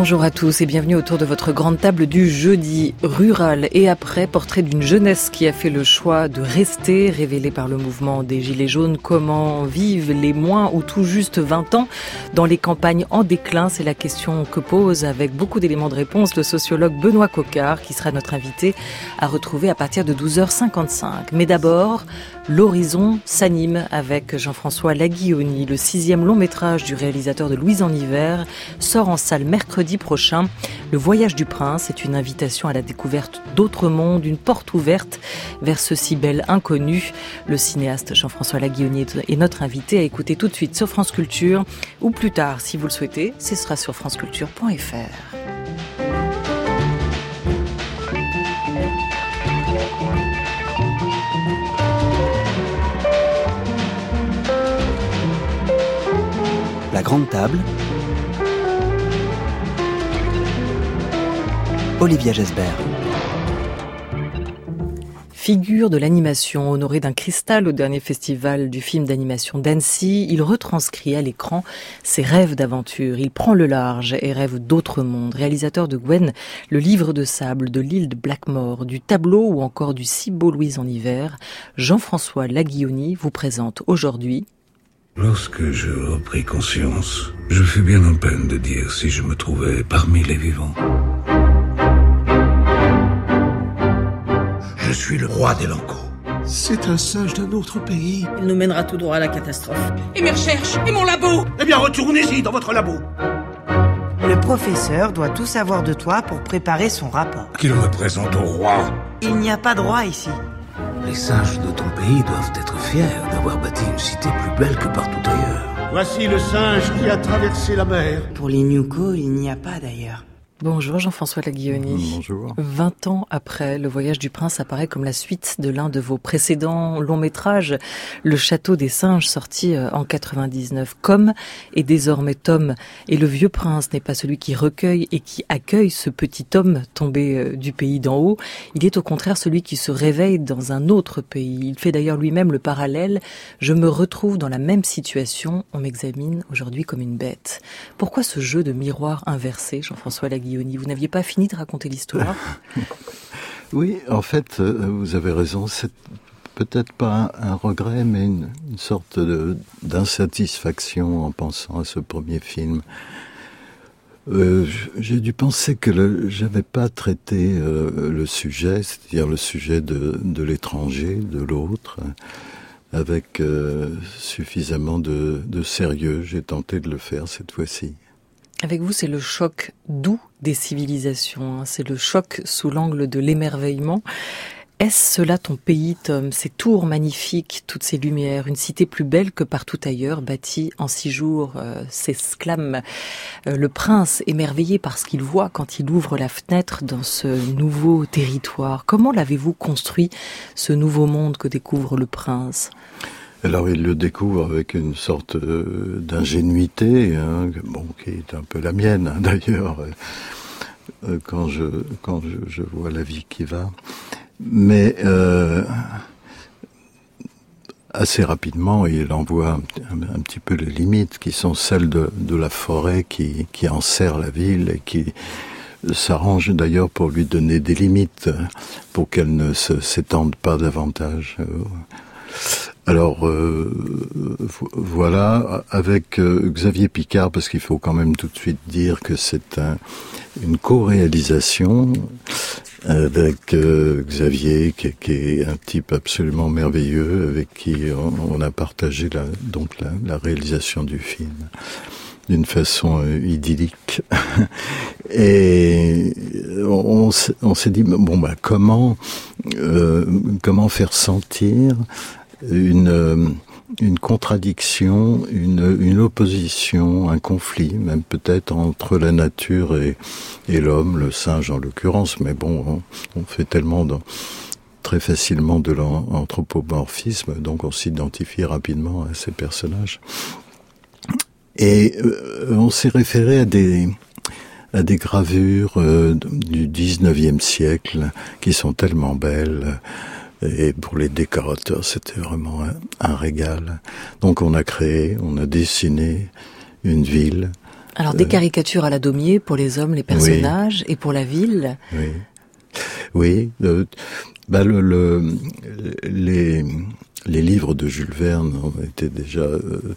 Bonjour à tous et bienvenue autour de votre grande table du jeudi. Rural et après, portrait d'une jeunesse qui a fait le choix de rester, révélé par le mouvement des Gilets jaunes. Comment vivent les moins ou tout juste 20 ans dans les campagnes en déclin? C'est la question que pose avec beaucoup d'éléments de réponse le sociologue Benoît Coquart, qui sera notre invité à retrouver à partir de 12h55. Mais d'abord, l'horizon s'anime avec Jean-François Laguioni. Le 6e long métrage du réalisateur de Louise en hiver sort en salle mercredi prochain. Le voyage du prince est une invitation à la découverte d'autres mondes, une porte ouverte vers ce si bel inconnu. Le cinéaste Jean-François Laguioni est notre invité à écouter tout de suite sur France Culture, ou plus tard, si vous le souhaitez, ce sera sur franceculture.fr. La grande table. Olivia Gesbert. Figure de l'animation, honoré d'un cristal au dernier festival du film d'animation d'Annecy, il retranscrit à l'écran ses rêves d'aventure. Il prend le large et rêve d'autres mondes. Réalisateur de Gwen, le livre de sable, de l'île de Blackmore, du tableau ou encore du si beau Louise en hiver, Jean-François Laguioni vous présente aujourd'hui. Lorsque je repris conscience, je fus bien en peine de dire si je me trouvais parmi les vivants. Je suis le roi des Lancos. C'est un singe d'un autre pays. Il nous mènera tout droit à la catastrophe. Et mes recherches? Et mon labo? Eh bien, retournez-y dans votre labo. Le professeur doit tout savoir de toi pour préparer son rapport. Qu'il me présente au roi. Il n'y a pas de roi ici. Les singes de ton pays doivent être fiers d'avoir bâti une cité plus belle que partout ailleurs. Voici le singe qui a traversé la mer. Pour les Nuco, il n'y a pas d'ailleurs. Bonjour Jean-François Laguioni. Bonjour. 20 ans après, Le Voyage du Prince apparaît comme la suite de l'un de vos précédents longs métrages, Le Château des Singes, sorti en 99. Comme est désormais Tom, et le vieux prince n'est pas celui qui recueille et qui accueille ce petit homme tombé du pays d'en haut. Il est au contraire celui qui se réveille dans un autre pays. Il fait d'ailleurs lui-même le parallèle. Je me retrouve dans la même situation, on m'examine aujourd'hui comme une bête. Pourquoi ce jeu de miroir inversé, Jean-François Laguioni? Vous n'aviez pas fini de raconter l'histoire? Oui, en fait, vous avez raison. C'est peut-être pas un regret, mais une sorte d'insatisfaction en pensant à ce premier film. J'ai dû penser que j'avais pas traité le sujet, c'est-à-dire le sujet de l'étranger, de l'autre, avec suffisamment de sérieux. J'ai tenté de le faire cette fois-ci. Avec vous, c'est le choc doux des civilisations, c'est le choc sous l'angle de l'émerveillement. Est-ce cela ton pays, Tom? Ces tours magnifiques, toutes ces lumières, une cité plus belle que partout ailleurs, bâtie en 6 jours, s'exclame le prince, émerveillé par ce qu'il voit quand il ouvre la fenêtre dans ce nouveau territoire. Comment l'avez-vous construit, ce nouveau monde que découvre le prince? Alors il le découvre avec une sorte d'ingénuité, qui est un peu la mienne d'ailleurs, quand je vois la vie qui va. Mais assez rapidement, il en voit un petit peu les limites, qui sont celles de la forêt qui enserre la ville et qui s'arrange d'ailleurs pour lui donner des limites, pour qu'elle ne s'étende pas davantage. Alors voilà, avec Xavier Picard, parce qu'il faut quand même tout de suite dire que c'est une co-réalisation avec Xavier, qui est un type absolument merveilleux, avec qui on a partagé la réalisation du film d'une façon idyllique. Et on s'est dit, comment faire sentir une contradiction, une opposition, un conflit, même peut-être entre la nature et l'homme, le singe en l'occurrence, mais bon, on fait tellement très facilement de l'anthropomorphisme, donc on s'identifie rapidement à ces personnages. Et on s'est référé à des gravures du 19e siècle qui sont tellement belles. Et pour les décorateurs, c'était vraiment un régal. Donc on a dessiné une ville Alors des caricatures à la Daumier pour les hommes, les personnages, et pour la ville. Oui. Les livres de Jules Verne ont été déjà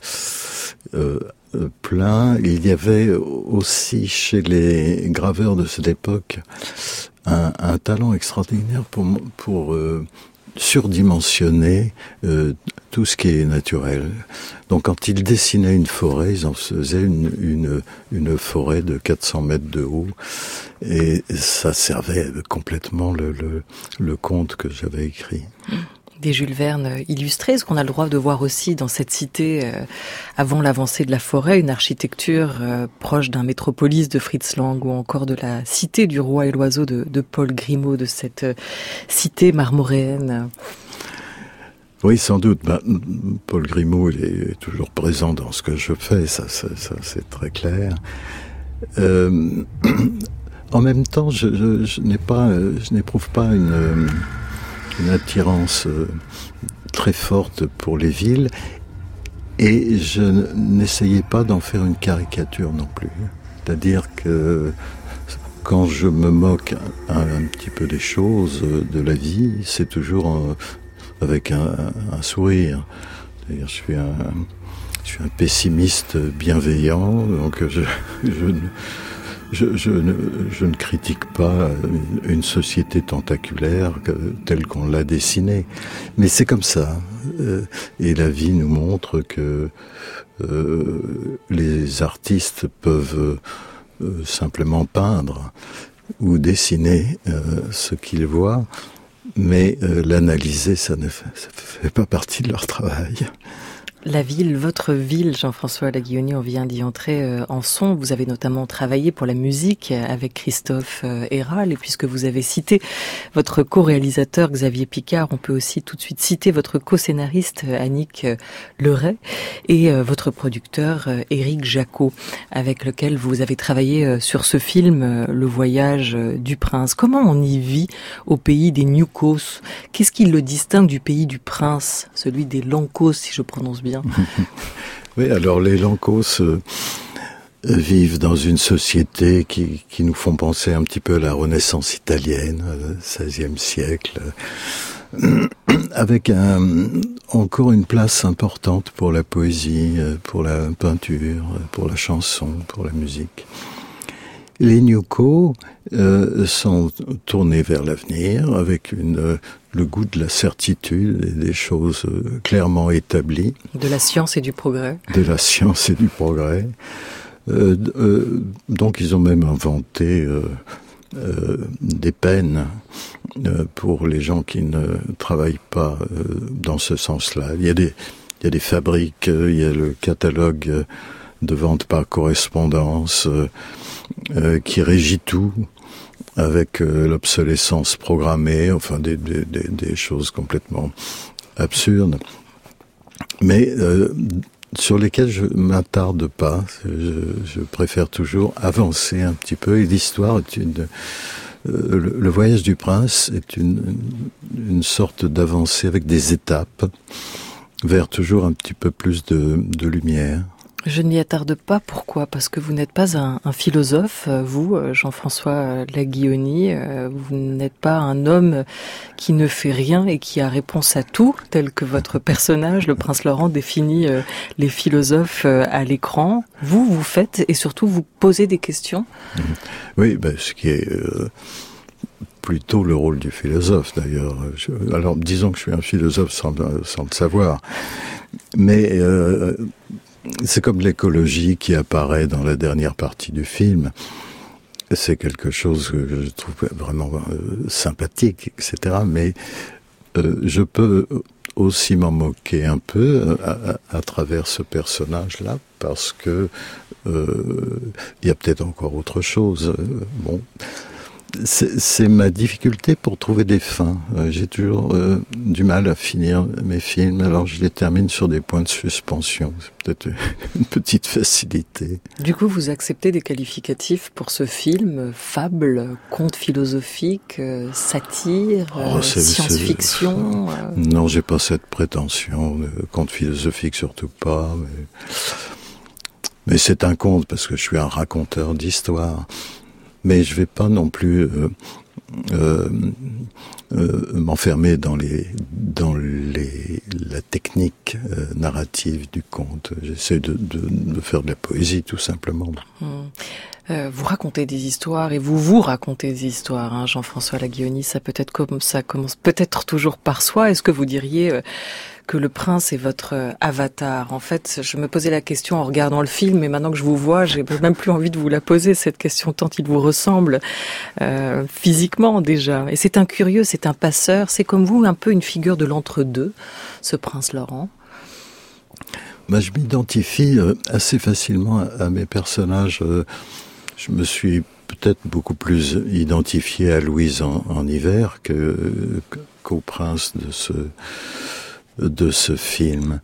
pleins. Il y avait aussi chez les graveurs de cette époque un talent extraordinaire pour surdimensionner tout ce qui est naturel. Donc quand ils dessinaient une forêt, ils en faisaient une forêt de 400 mètres de haut, et ça servait complètement le conte que j'avais écrit. Des Jules Verne illustrés, ce qu'on a le droit de voir aussi dans cette cité avant l'avancée de la forêt, une architecture proche d'un Métropolis de Fritz Lang, ou encore de la cité du roi et l'oiseau de Paul Grimaud, de cette cité marmoréenne. Oui, sans doute. Paul Grimaud, il est toujours présent dans ce que je fais, ça c'est très clair. En même temps, je n'éprouve pas une attirance très forte pour les villes, et je n'essayais pas d'en faire une caricature non plus. C'est-à-dire que quand je me moque un petit peu des choses, de la vie, c'est toujours avec un sourire. C'est-à-dire, je suis un pessimiste bienveillant, donc je ne critique pas une société tentaculaire telle qu'on l'a dessinée. Mais c'est comme ça. Et la vie nous montre que les artistes peuvent simplement peindre ou dessiner ce qu'ils voient, mais l'analyser, ça ne fait pas partie de leur travail. La ville, votre ville, Jean-François Laguilloni, on vient d'y entrer en son. Vous avez notamment travaillé pour la musique avec Christophe Héral, et puisque vous avez cité votre co-réalisateur Xavier Picard, on peut aussi tout de suite citer votre co-scénariste Annick Leray et votre producteur Éric Jacquot, avec lequel vous avez travaillé sur ce film Le Voyage du Prince. Comment on y vit au pays des Newcos? Qu'est-ce qui le distingue du pays du Prince, celui des Lancos, si je prononce bien? Oui, alors les Lancos vivent dans une société qui nous font penser un petit peu à la Renaissance italienne, XVIe siècle, avec encore une place importante pour la poésie, pour la peinture, pour la chanson, pour la musique. Les Newcos sont tournés vers l'avenir avec le goût de la certitude et des choses clairement établies. De la science et du progrès. De la science et du progrès. Donc ils ont même inventé des peines pour les gens qui ne travaillent pas dans ce sens-là. Il y a des fabriques, il y a le catalogue de vente par correspondance qui régit tout, avec l'obsolescence programmée, enfin des choses complètement absurdes, mais sur lesquelles je m'attarde pas. Je préfère toujours avancer un petit peu, et l'histoire est le Voyage du Prince est une sorte d'avancée avec des étapes vers toujours un petit peu plus de lumière. Je n'y attarde pas. Pourquoi? Parce que vous n'êtes pas un philosophe, vous, Jean-François Laguilloni. Vous n'êtes pas un homme qui ne fait rien et qui a réponse à tout, tel que votre personnage, le Prince Laurent, définit les philosophes à l'écran. Vous faites, et surtout vous posez des questions. Oui, ce qui est plutôt le rôle du philosophe, d'ailleurs. Alors, disons que je suis un philosophe sans le savoir. Mais c'est comme l'écologie qui apparaît dans la dernière partie du film. C'est quelque chose que je trouve vraiment sympathique, etc. Mais je peux aussi m'en moquer un peu à travers ce personnage-là, parce que il y a peut-être encore autre chose. C'est ma difficulté pour trouver des fins. J'ai toujours du mal à finir mes films, alors je les termine sur des points de suspension. C'est peut-être une petite facilité. Du coup, vous acceptez des qualificatifs pour ce film? Fable, conte philosophique, satire, science-fiction? Non, j'ai pas cette prétention. Conte philosophique, surtout pas. Mais c'est un conte parce que je suis un raconteur d'histoire. Mais je vais pas non plus m'enfermer dans la technique narrative du conte. J'essaie de faire de la poésie tout simplement. Vous racontez des histoires et vous racontez des histoires, hein, Jean-François Laguioni. Ça commence peut-être toujours par soi. Est-ce que vous diriez que le prince est votre avatar? En fait, je me posais la question en regardant le film, et maintenant que je vous vois, j'ai même plus envie de vous la poser, cette question, tant il vous ressemble physiquement déjà. Et c'est un curieux, c'est un passeur, c'est comme vous un peu une figure de l'entre-deux, ce prince Laurent. Je m'identifie assez facilement à mes personnages. Je me suis peut-être beaucoup plus identifié à Louise en hiver qu'au prince de ce film.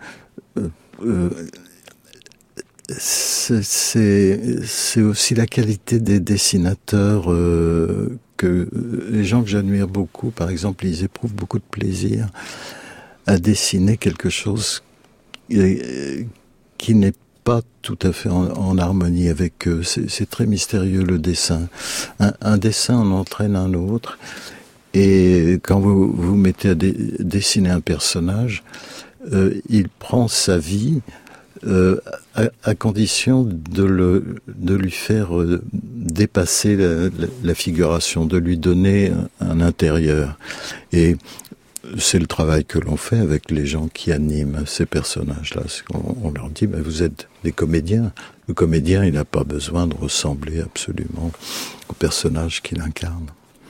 C'est aussi la qualité des dessinateurs que les gens que j'admire beaucoup, par exemple, ils éprouvent beaucoup de plaisir à dessiner quelque chose qui n'est pas tout à fait en harmonie avec eux. C'est très mystérieux le dessin. Un dessin en entraîne un autre. Et quand vous mettez à dessiner un personnage, il prend sa vie à condition de lui faire dépasser la figuration, de lui donner un intérieur. Et c'est le travail que l'on fait avec les gens qui animent ces personnages-là. On leur dit, vous êtes des comédiens. Le comédien, il n'a pas besoin de ressembler absolument au personnage qu'il incarne.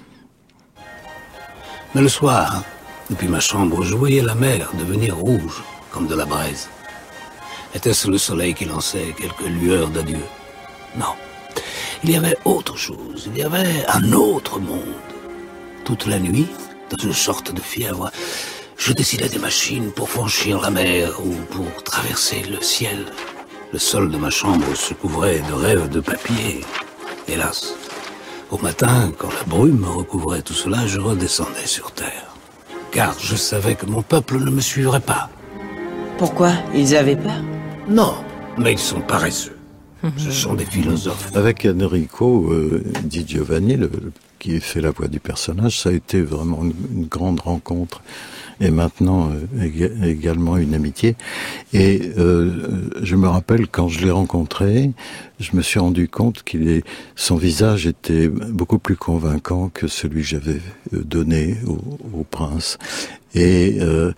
Mais le soir, depuis ma chambre, je voyais la mer devenir rouge, comme de la braise. Était-ce le soleil qui lançait quelques lueurs d'adieu? Non. Il y avait autre chose. Il y avait un autre monde. Toute la nuit, dans une sorte de fièvre, je dessinais des machines pour franchir la mer ou pour traverser le ciel. Le sol de ma chambre se couvrait de rêves de papier. Hélas, au matin, quand la brume recouvrait tout cela, je redescendais sur terre. Car je savais que mon peuple ne me suivrait pas. Pourquoi? Ils avaient peur? Non, mais ils sont paresseux. Ce sont des philosophes. Avec Enrico Di Giovanni, qui fait la voix du personnage, ça a été vraiment une grande rencontre. Et maintenant, également une amitié. Et je me rappelle, quand je l'ai rencontré, je me suis rendu compte son visage était beaucoup plus convaincant que celui que j'avais donné au prince. Et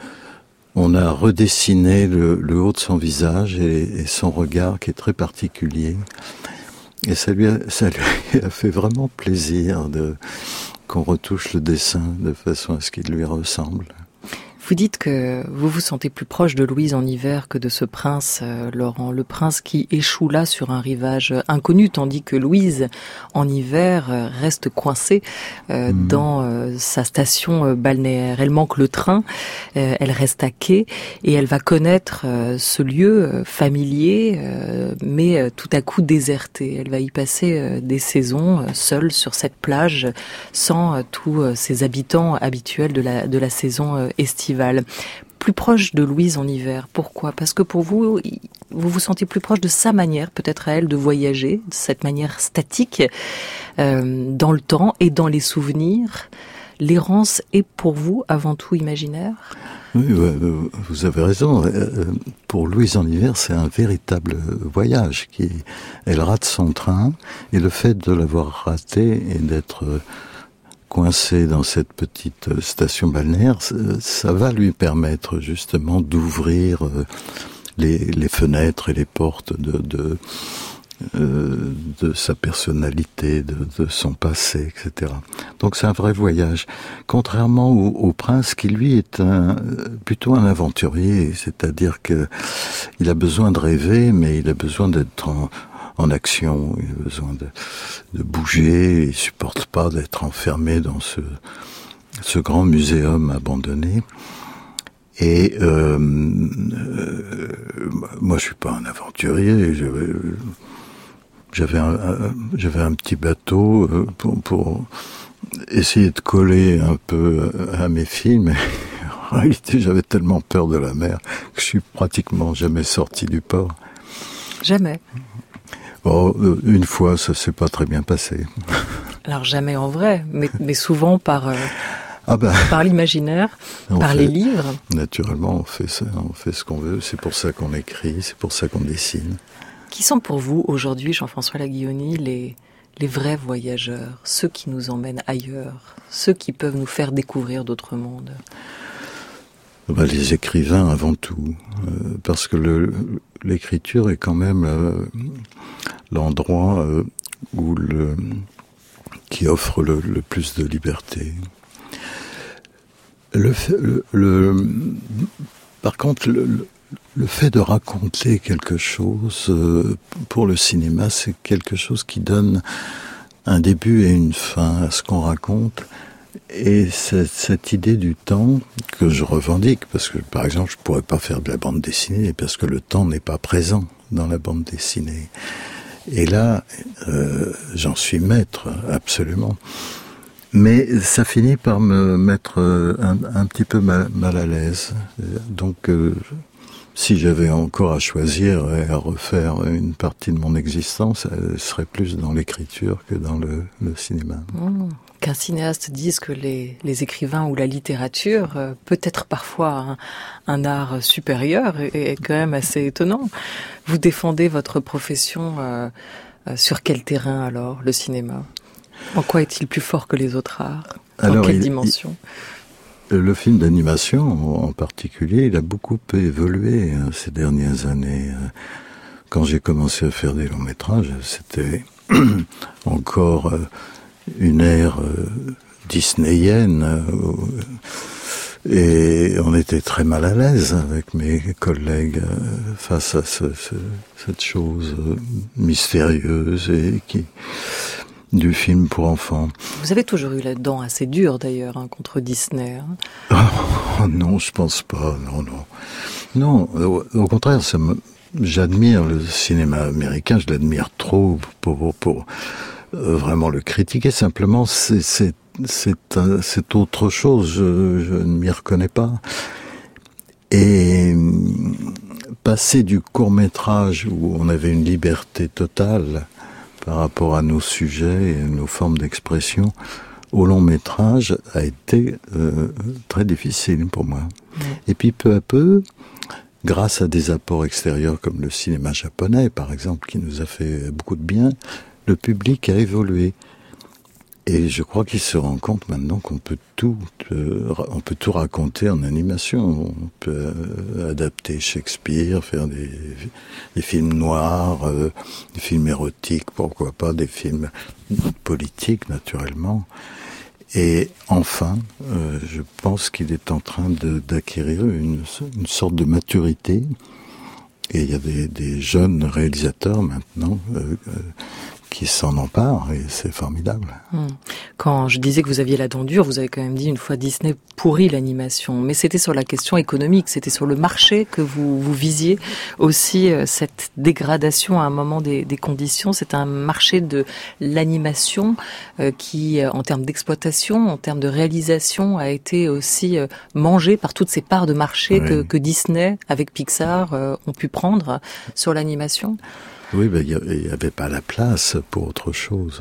on a redessiné le haut de son visage et son regard qui est très particulier. Et ça lui a fait vraiment plaisir qu'on retouche le dessin de façon à ce qu'il lui ressemble. Vous dites que vous vous sentez plus proche de Louise en hiver que de ce prince, Laurent. Le prince qui échoue là sur un rivage inconnu, tandis que Louise, en hiver, reste coincée dans sa station balnéaire. Elle manque le train, elle reste à quai et elle va connaître ce lieu familier, mais tout à coup déserté. Elle va y passer des saisons seule sur cette plage, sans tous ses habitants habituels de la saison estivale. Plus proche de Louise en hiver. Pourquoi? Parce que pour vous, vous vous sentez plus proche de sa manière, peut-être à elle, de voyager, de cette manière statique, dans le temps et dans les souvenirs. L'errance est pour vous avant tout imaginaire? Oui, vous avez raison. Pour Louise en hiver, c'est un véritable voyage. Elle rate son train, et le fait de l'avoir raté et d'être coincé dans cette petite station balnéaire, ça va lui permettre justement d'ouvrir les fenêtres et les portes de sa personnalité, de son passé, etc. Donc c'est un vrai voyage. Contrairement au prince qui lui est plutôt un aventurier, c'est-à-dire que il a besoin de rêver, mais il a besoin d'être en action, il a besoin de bouger, il supporte pas d'être enfermé dans ce grand muséum abandonné. Et moi je suis pas un aventurier, j'avais un petit bateau pour essayer de coller un peu à mes films. En réalité, j'avais tellement peur de la mer que je suis pratiquement jamais sorti du port. Jamais. Une fois, ça s'est pas très bien passé. Alors jamais en vrai, mais souvent par l'imaginaire, les livres. Naturellement, on fait ça, on fait ce qu'on veut. C'est pour ça qu'on écrit, c'est pour ça qu'on dessine. Qui sont pour vous aujourd'hui, Jean-François Laguilloni, les vrais voyageurs, ceux qui nous emmènent ailleurs, ceux qui peuvent nous faire découvrir d'autres mondes? Les écrivains avant tout, parce que l'écriture est quand même l'endroit qui offre le plus de liberté. Par contre, le fait de raconter quelque chose pour le cinéma, c'est quelque chose qui donne un début et une fin à ce qu'on raconte. Et cette idée du temps que je revendique, parce que par exemple je pourrais pas faire de la bande dessinée parce que le temps n'est pas présent dans la bande dessinée. Et là, j'en suis maître, absolument. Mais ça finit par me mettre un petit peu mal à l'aise. Donc, si j'avais encore à choisir et à refaire une partie de mon existence, elle serait plus dans l'écriture que dans le cinéma. Qu'un cinéaste dise que les écrivains ou la littérature peut être parfois un art supérieur est quand même assez étonnant. Vous défendez votre profession sur quel terrain alors, le cinéma? En quoi est-il plus fort que les autres arts? Dans quelle dimension? Le film d'animation en particulier, il a beaucoup évolué ces dernières années. Quand j'ai commencé à faire des longs métrages, c'était encore une ère disneyienne et on était très mal à l'aise avec mes collègues face à cette chose mystérieuse et du film pour enfants. Vous avez toujours eu la dent assez dure d'ailleurs contre Disney. Non, je pense pas. Non, au contraire, j'admire le cinéma américain. Je l'admire trop pour vraiment le critiquer. Simplement, c'est autre chose. Je ne m'y reconnais pas. Et passer du court-métrage où on avait une liberté totale par rapport à nos sujets et nos formes d'expression au long-métrage a été très difficile pour moi. Et puis peu à peu, grâce à des apports extérieurs comme le cinéma japonais, par exemple, qui nous a fait beaucoup de bien, le public a évolué. Et je crois qu'il se rend compte maintenant qu'on peut tout raconter en animation. On peut adapter Shakespeare, faire des films noirs, des films érotiques, pourquoi pas, des films politiques naturellement. Et enfin, je pense qu'il est en train d'acquérir une sorte de maturité. Et il y a des jeunes réalisateurs maintenant qui s'en emparent et c'est formidable. Quand je disais que vous aviez la dent dure, vous avez quand même dit une fois Disney pourrit l'animation, mais c'était sur la question économique, c'était sur le marché que vous visiez aussi cette dégradation à un moment des conditions. C'est un marché de l'animation qui, en termes d'exploitation, en termes de réalisation, a été aussi mangé par toutes ces parts de marché que Disney, avec Pixar, ont pu prendre sur l'animation. Oui, il n'y avait pas la place pour autre chose.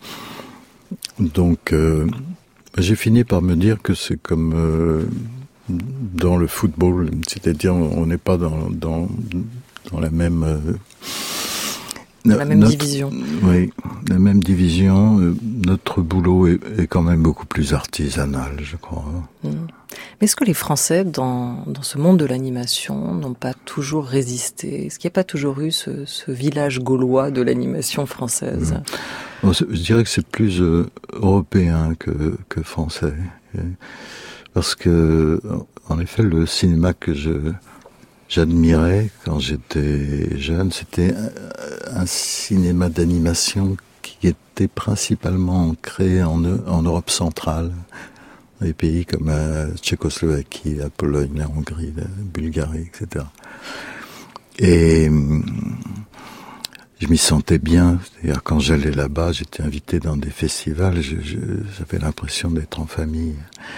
Donc, j'ai fini par me dire que c'est comme dans le football, c'est-à-dire on n'est pas dans la même... division. Oui, la même division. Notre boulot est quand même beaucoup plus artisanal, je crois. Mais est-ce que les Français, dans ce monde de l'animation, n'ont pas toujours résisté? Est-ce qu'il n'y a pas toujours eu ce village gaulois de l'animation française? Je dirais que c'est plus européen que français. Parce que, en effet, le cinéma que j'admirais quand j'étais jeune, c'était un cinéma d'animation qui était principalement ancré en Europe centrale. Des pays comme la Tchécoslovaquie, la Pologne, la Hongrie, la Bulgarie, etc. Et je m'y sentais bien. C'est-à-dire, quand j'allais là-bas, j'étais invité dans des festivals, j'avais l'impression d'être en famille.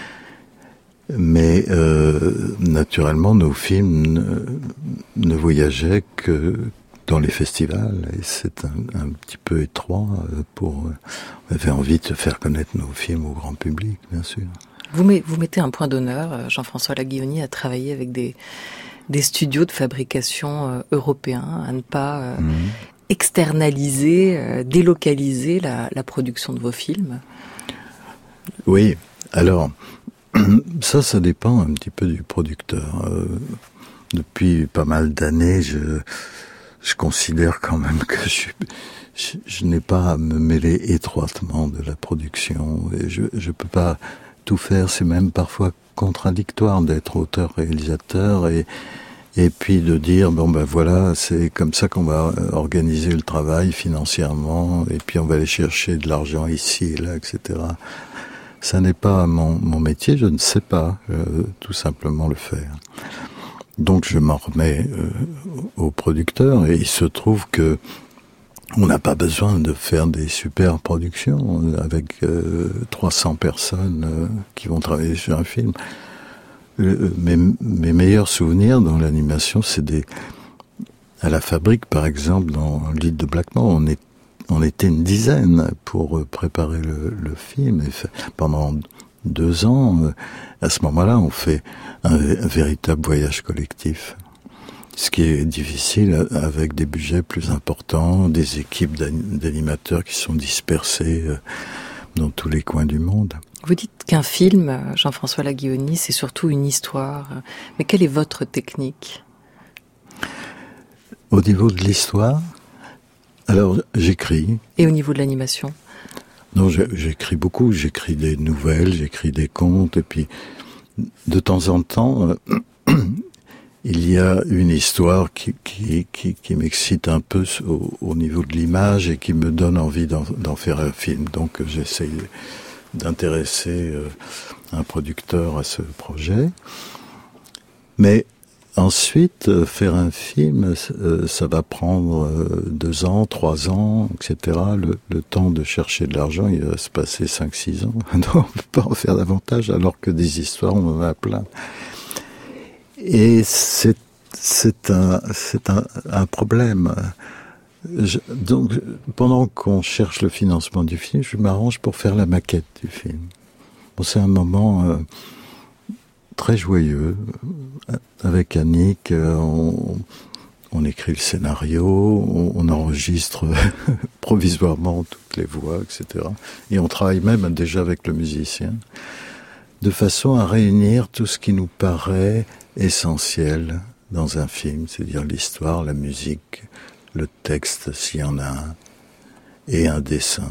Mais naturellement, nos films ne voyageaient dans les festivals, et c'est un petit peu étroit on avait envie de faire connaître nos films au grand public, bien sûr. Vous mettez un point d'honneur, Jean-François Laguioni, à travailler avec des studios de fabrication européens, à ne pas externaliser, délocaliser la production de vos films. Oui, alors ça dépend un petit peu du producteur. Depuis pas mal d'années, je considère quand même que je n'ai pas à me mêler étroitement de la production. Et je peux pas tout faire. C'est même parfois contradictoire d'être auteur-réalisateur et puis de dire bon ben voilà, c'est comme ça qu'on va organiser le travail financièrement et puis on va aller chercher de l'argent ici et là, etc. Ça n'est pas mon métier, je ne sais pas tout simplement le faire. Donc je m'en remets au producteur et il se trouve que on n'a pas besoin de faire des super productions avec 300 personnes qui vont travailler sur un film. Mes meilleurs souvenirs dans l'animation, c'est à la fabrique, par exemple, dans l'île de Blackmore, on était une dizaine pour préparer le film. Et pendant 2 ans, à ce moment-là, on fait un véritable voyage collectif. Ce qui est difficile avec des budgets plus importants, des équipes d'animateurs qui sont dispersées dans tous les coins du monde. Vous dites qu'un film, Jean-François Laguioni, c'est surtout une histoire. Mais quelle est votre technique ? Au niveau de l'histoire, alors j'écris. Et au niveau de l'animation ? Non, j'écris beaucoup. J'écris des nouvelles, j'écris des contes, et puis de temps en temps, il y a une histoire qui m'excite un peu au niveau de l'image et qui me donne envie d'en faire un film. Donc j'essaye d'intéresser un producteur à ce projet. Mais ensuite, faire un film, ça va prendre 2 ans, 3 ans, etc. Le temps de chercher de l'argent, il va se passer 5-6 ans. Non, on ne peut pas en faire davantage, alors que des histoires, on en a plein. Et c'est un problème. Donc, pendant qu'on cherche le financement du film, je m'arrange pour faire la maquette du film. Bon, c'est un moment très joyeux. Avec Annick, on écrit le scénario, on enregistre provisoirement toutes les voix, etc. Et on travaille même déjà avec le musicien, de façon à réunir tout ce qui nous paraît essentiel dans un film, c'est-à-dire l'histoire, la musique, le texte, s'il y en a un, et un dessin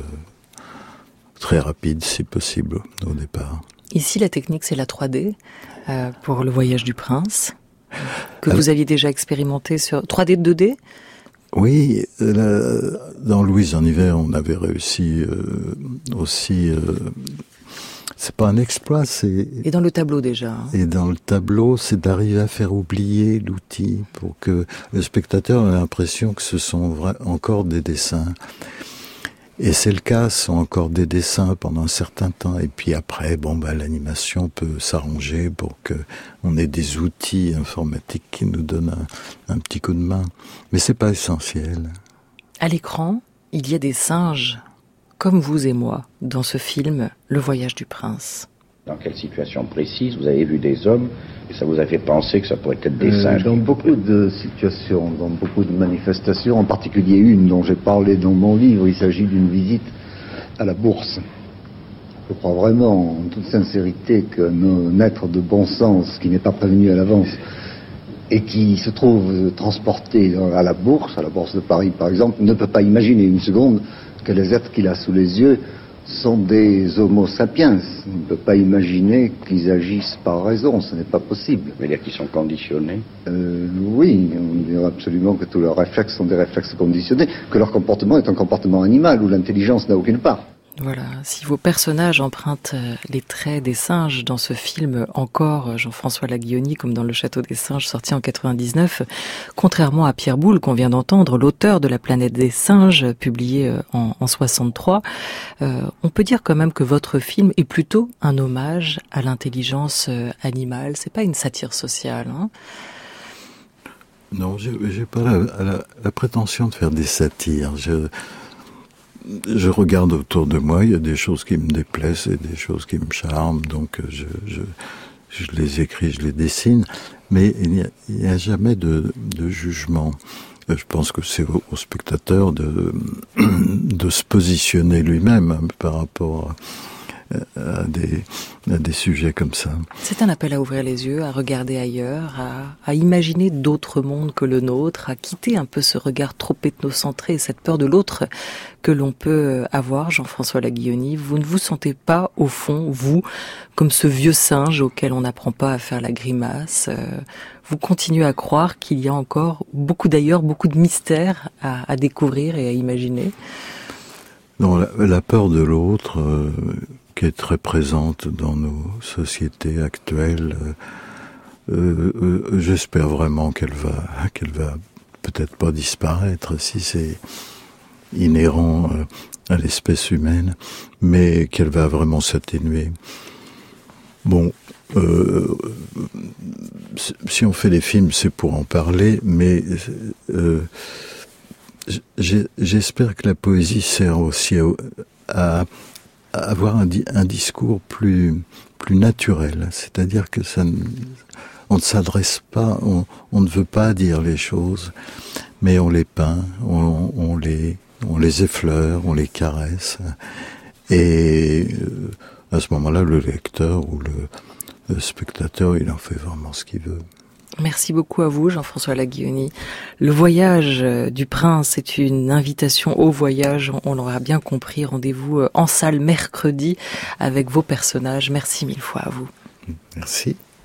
très rapide, si possible, au départ. Ici, la technique, c'est la 3D, pour Le Voyage du Prince, que vous aviez déjà expérimenté sur 3D, 2D ? Oui, dans Louise en hiver, on avait réussi aussi... c'est pas un exploit, c'est... Et dans le tableau déjà. Hein. Et dans le tableau, c'est d'arriver à faire oublier l'outil pour que le spectateur ait l'impression que ce sont encore des dessins. Et c'est le cas, ce sont encore des dessins pendant un certain temps. Et puis après, l'animation peut s'arranger pour que on ait des outils informatiques qui nous donnent un petit coup de main. Mais c'est pas essentiel. À l'écran, il y a des singes, comme vous et moi, dans ce film Le Voyage du Prince. Dans quelle situation précise vous avez vu des hommes et ça vous a fait penser que ça pourrait être des singes? Dans beaucoup de situations, dans beaucoup de manifestations, en particulier une dont j'ai parlé dans mon livre, il s'agit d'une visite à la bourse. Je crois vraiment, en toute sincérité, qu'un être de bon sens qui n'est pas prévenu à l'avance et qui se trouve transporté à la bourse de Paris par exemple, ne peut pas imaginer une seconde que les êtres qu'il a sous les yeux sont des homo sapiens. On ne peut pas imaginer qu'ils agissent par raison, ce n'est pas possible. Vous voulez dire qu'ils sont conditionnés? Oui, on dirait absolument que tous leurs réflexes sont des réflexes conditionnés, que leur comportement est un comportement animal où l'intelligence n'a aucune part. Voilà, si vos personnages empruntent les traits des singes dans ce film encore, Jean-François Laguioni, comme dans Le Château des singes, sorti en 99, contrairement à Pierre Boulle, qu'on vient d'entendre, l'auteur de La planète des singes, publié en 63, on peut dire quand même que votre film est plutôt un hommage à l'intelligence animale. C'est pas une satire sociale, hein ? Non, j'ai pas la prétention de faire des satires. Je regarde autour de moi, il y a des choses qui me déplaisent et des choses qui me charment, donc je les écris, je les dessine, mais il n'y a jamais de jugement. Je pense que c'est au spectateur de se positionner lui-même par rapport à des sujets comme ça. C'est un appel à ouvrir les yeux, à regarder ailleurs, à imaginer d'autres mondes que le nôtre, à quitter un peu ce regard trop ethnocentré et cette peur de l'autre que l'on peut avoir. Jean-François Laguilloni, vous ne vous sentez pas, au fond, vous, comme ce vieux singe auquel on n'apprend pas à faire la grimace. Vous continuez à croire qu'il y a encore beaucoup de mystères à découvrir et à imaginer. Non, la peur de l'autre, qui est très présente dans nos sociétés actuelles, j'espère vraiment qu'elle va peut-être pas disparaître si c'est inhérent à l'espèce humaine, mais qu'elle va vraiment s'atténuer. Bon, si on fait des films, c'est pour en parler, mais j'espère que la poésie sert aussi à avoir un discours plus naturel, c'est-à-dire que on ne s'adresse pas, on ne veut pas dire les choses, mais on les peint, on les effleure, on les caresse, et à ce moment-là, le lecteur ou le spectateur, il en fait vraiment ce qu'il veut. Merci beaucoup à vous, Jean-François Laguilloni. Le voyage du prince est une invitation au voyage, on l'aura bien compris. Rendez-vous en salle mercredi avec vos personnages. Merci mille fois à vous. Merci.